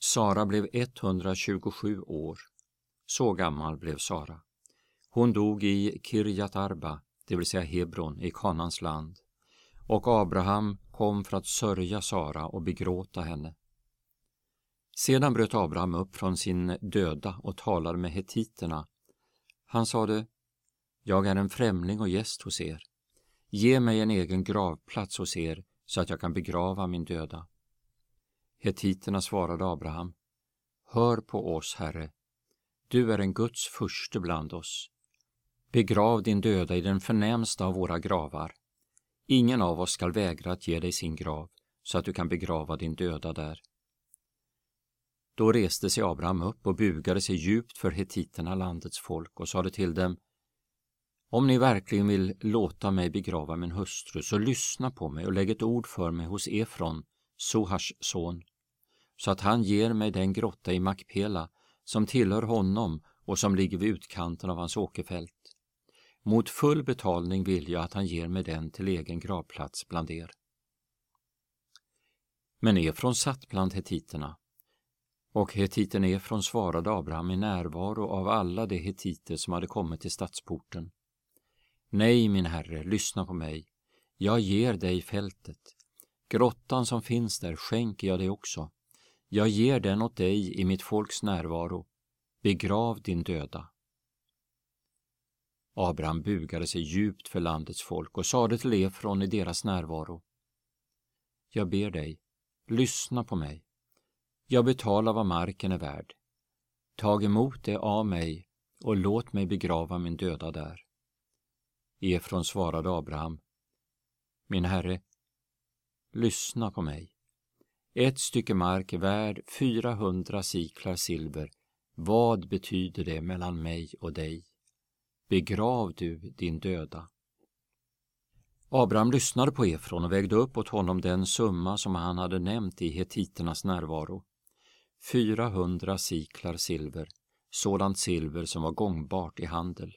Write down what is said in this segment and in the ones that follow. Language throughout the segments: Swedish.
Sara blev 127 år. Så gammal blev Sara. Hon dog i Kirjat Arba, det vill säga Hebron, i Kanans land. Och Abraham kom för att sörja Sara och begråta henne. Sedan bröt Abraham upp från sin döda och talade med hetiterna. Han sade: Jag är en främling och gäst hos er. Ge mig en egen gravplats hos er så att jag kan begrava min döda. Hetiterna svarade Abraham: Hör på oss, Herre. Du är en Guds furste bland oss. Begrav din döda i den förnämsta av våra gravar. Ingen av oss skall vägra att ge dig sin grav så att du kan begrava din döda där. Då reste sig Abraham upp och bugade sig djupt för hetiterna, landets folk, och sade till dem: Om ni verkligen vill låta mig begrava min hustru, så lyssna på mig och lägg ett ord för mig hos Efron, Sohars son, så att han ger mig den grotta i Makpela som tillhör honom och som ligger vid utkanten av hans åkerfält. Mot full betalning vill jag att han ger mig den till egen gravplats bland er. Men Efron satt bland hetiterna, och hetiten Efron svarade Abraham i närvaro av alla de hetiter som hade kommit till stadsporten: Nej, min herre, lyssna på mig. Jag ger dig fältet. Grottan som finns där skänker jag dig också. Jag ger den åt dig i mitt folks närvaro. Begrav din döda. Abraham bugade sig djupt för landets folk och sade till Efron i deras närvaro: Jag ber dig, lyssna på mig. Jag betalar vad marken är värd. Tag emot det av mig och låt mig begrava min döda där. Efron svarade Abraham: Min herre, lyssna på mig. Ett stycke mark är värd 400 siklar silver. Vad betyder det mellan mig och dig? Begrav du din döda. Abraham lyssnade på Efron och vägde upp åt honom den summa som han hade nämnt i hetiternas närvaro. 400 siklar silver, sådant silver som var gångbart i handel.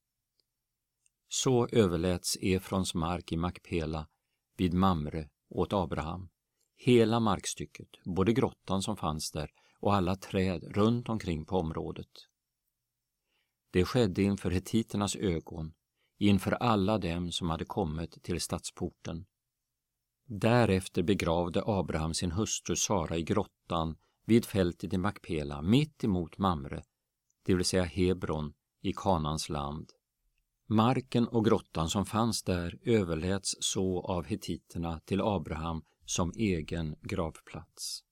Så överläts Efrons mark i Makpela vid Mamre åt Abraham. Hela markstycket, både grottan som fanns där och alla träd runt omkring på området. Det skedde inför hetiternas ögon, inför alla dem som hade kommit till stadsporten. Därefter begravde Abraham sin hustru Sara i grottan vid fältet i Makpela, mitt emot Mamre, det vill säga Hebron i Kanans land. Marken och grottan som fanns där överläts så av hetiterna till Abraham som egen gravplats.